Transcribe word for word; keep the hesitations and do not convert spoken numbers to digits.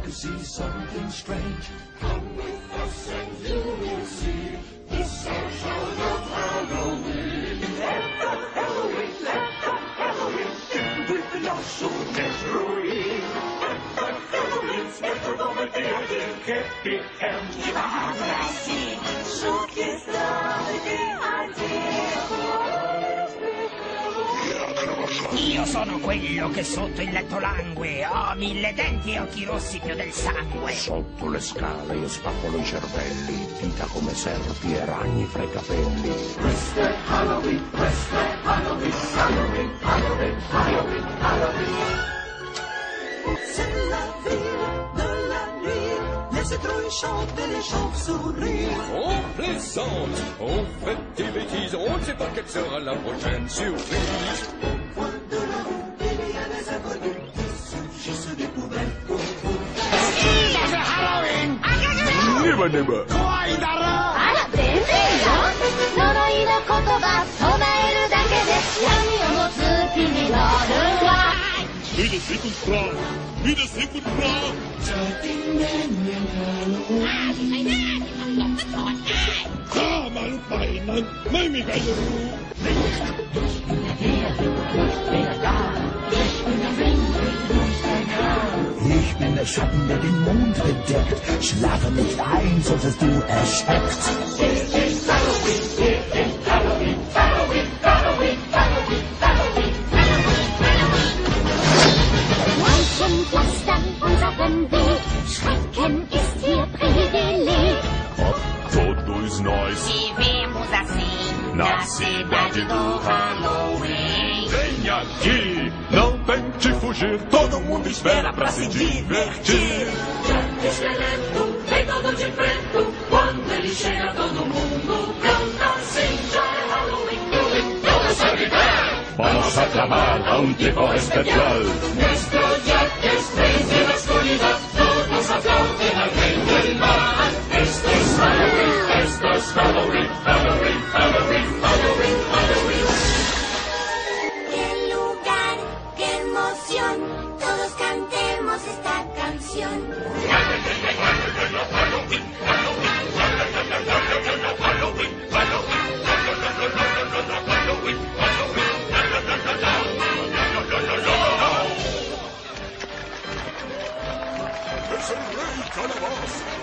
to see something strange. Come with us and you will see this our show of Halloween. Let the Halloween, let the Halloween in with the Nationalterorin. Let the Halloween smätter de med egen happy end. Give a hand that I see. Shook is love, det är det. Io sono quello che sotto il letto langue, ho mille denti e occhi rossi più del sangue. Sotto le scale io spappolo i cervelli, dita come serpi e ragni fra i capelli. Questo è Halloween, questo è Halloween, Halloween, Halloween, Halloween, Halloween. C'est la ville de la nuit, les citrouilles chantent et les chauves-souris. On plaisante, on fait des bêtises, on ne sait pas quelle sera la prochaine surprise. Au coin de la rue, il y a des inconnus qui surgissent des poubelles pour vous. C'est Halloween! Nibba nibba! Kawaii dara! あら、全然よ。呪いの言葉唱えるだけで闇を持つ気になるわ。 Wieder Sieg und Frau! Wieder Sieg und Frau! Komm mal beinen, mein mich eine Ruhe! Ich bin der Schatten, der den Mond bedeckt. Schlafe nicht ein, sonst wirst du erschreckt. Leichenpflaster, unseren Weg. Schrecken ist hier Privileg. Todos nós Vivemos assim, na cidade do Halloween. Vem aqui, não tente fugir, todo mundo espera pra se divertir. Jack Esqueleto vem todo de preto, quando ele chega todo mundo canta assim. Já é Halloween, todos a gritar. Vamos a clamar a un tipo especial. Nuestro Jack es rey de la oscuridad, todos aplauden al rey del mal. Esto es Halloween, esto es Halloween, Halloween, Halloween, Halloween, Halloween. Qué lugar, qué emoción. Todos cantemos esta canción. Es el rey Calabaza.